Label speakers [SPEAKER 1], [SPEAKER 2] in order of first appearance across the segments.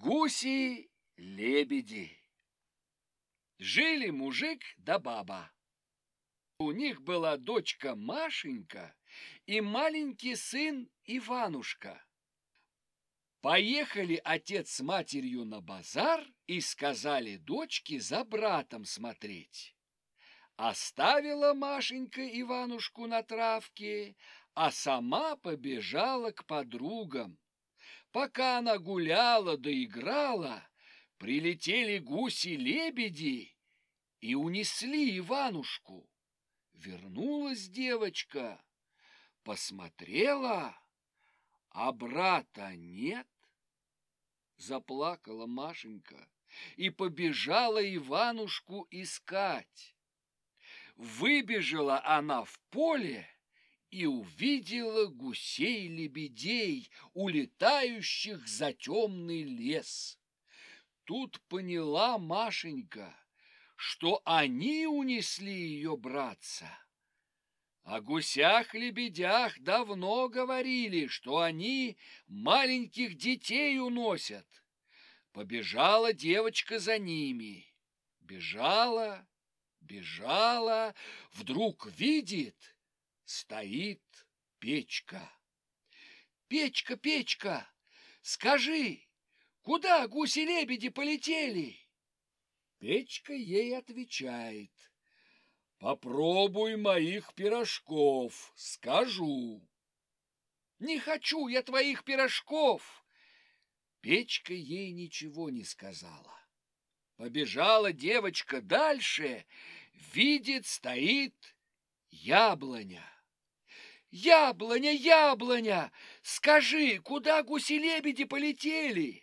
[SPEAKER 1] Гуси-лебеди. Жили мужик да баба. У них была дочка Машенька и маленький сын Иванушка. Поехали отец с матерью на базар и сказали дочке за братом смотреть. Оставила Машенька Иванушку на травке, а сама побежала к подругам. Пока она гуляла да играла, прилетели гуси-лебеди и унесли Иванушку. Вернулась девочка, посмотрела, а брата нет. Заплакала Машенька и побежала Иванушку искать. Выбежала она в поле и увидела гусей-лебедей, улетающих за темный лес. Тут поняла Машенька, что они унесли ее братца. О гусях-лебедях давно говорили, что они маленьких детей уносят. Побежала девочка за ними. Бежала, бежала, вдруг видит, стоит Печка. Печка, Печка, скажи, куда гуси-лебеди полетели? Печка ей отвечает: попробуй моих пирожков, скажу. Не хочу я твоих пирожков. Печка ей ничего не сказала. Побежала девочка дальше, видит, стоит яблоня. Яблоня, яблоня, скажи, куда гуси-лебеди полетели?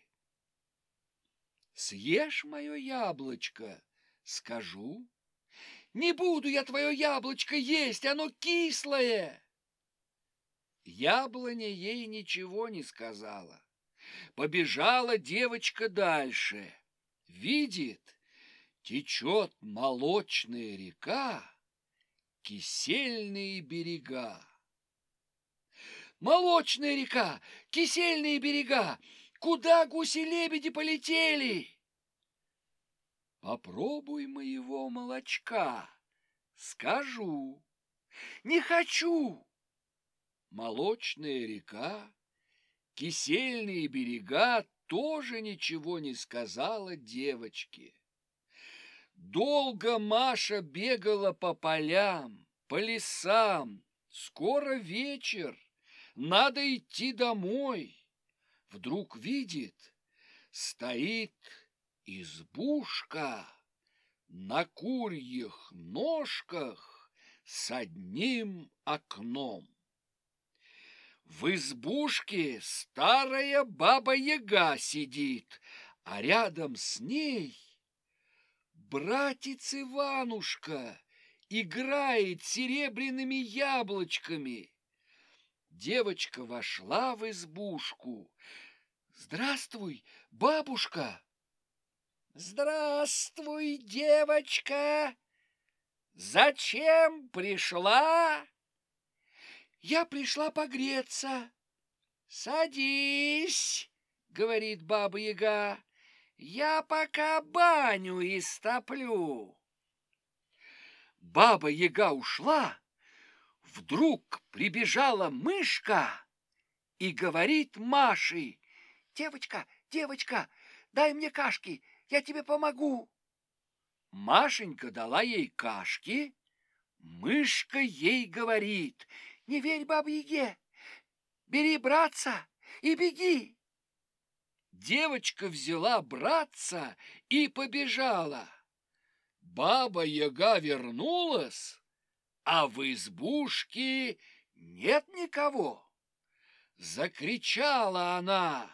[SPEAKER 1] Съешь мое яблочко, скажу. Не буду я твое яблочко есть, оно кислое. Яблоня ей ничего не сказала. Побежала девочка дальше. Видит, течет молочная река, кисельные берега. Молочная река, кисельные берега, куда гуси-лебеди полетели? Попробуй моего молочка, скажу. Не хочу. Молочная река, кисельные берега тоже ничего не сказала девочке. Долго Маша бегала по полям, по лесам. Скоро вечер, надо идти домой. Вдруг видит, стоит избушка на курьих ножках с одним окном. В избушке старая баба-яга сидит, а рядом с ней братец Иванушка играет серебряными яблочками. Девочка вошла в избушку. Здравствуй, бабушка. Здравствуй, девочка. Зачем пришла? Я пришла погреться. Садись, говорит баба-яга. Я пока баню истоплю. Баба-яга ушла. Вдруг прибежала мышка и говорит Маше: девочка, девочка, дай мне кашки, я тебе помогу. Машенька дала ей кашки. Мышка ей говорит: не верь бабе-яге, бери братца и беги. Девочка взяла братца и побежала. Баба-яга вернулась, а в избушке нет никого. Закричала она: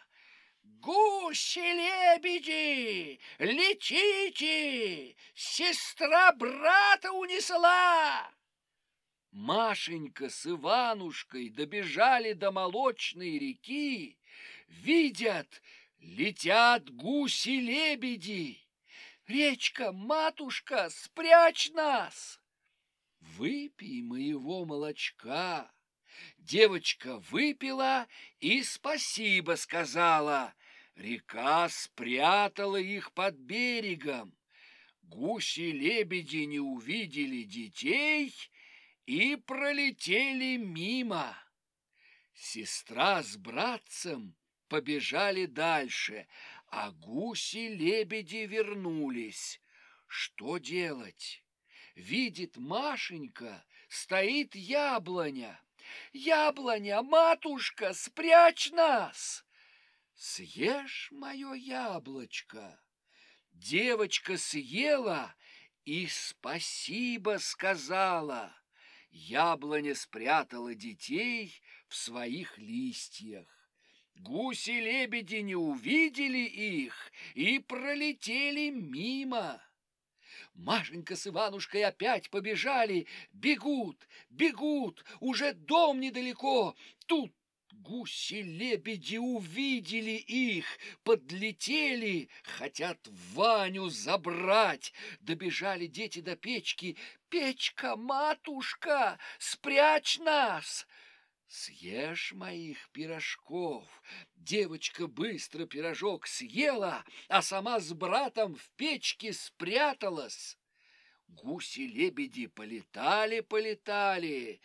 [SPEAKER 1] гуси-лебеди, летите, сестра брата унесла. Машенька с Иванушкой добежали до молочной реки, видят, летят гуси-лебеди. Речка, матушка, спрячь нас! Выпей моего молочка. Девочка выпила и спасибо сказала. Река спрятала их под берегом. Гуси-лебеди не увидели детей и пролетели мимо. Сестра с братцем побежали дальше, а гуси-лебеди вернулись. Что делать? Видит Машенька, стоит яблоня. «Яблоня, матушка, спрячь нас!» «Съешь мое яблочко!» Девочка съела и спасибо сказала. Яблоня спрятала детей в своих листьях. Гуси-лебеди не увидели их и пролетели мимо. Машенька с Иванушкой опять побежали. Бегут, бегут, уже дом недалеко. Тут гуси-лебеди увидели их, подлетели, хотят Ваню забрать. Добежали дети до печки. «Печка, матушка, спрячь нас!» «Съешь моих пирожков!» Девочка быстро пирожок съела, а сама с братом в печке спряталась. Гуси-лебеди полетали,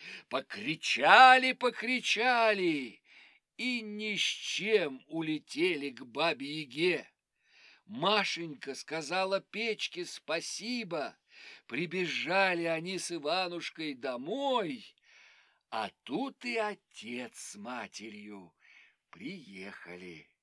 [SPEAKER 1] покричали и ни с чем улетели к бабе-яге. Машенька сказала печке спасибо. Прибежали они с Иванушкой домой, а тут и отец с матерью приехали.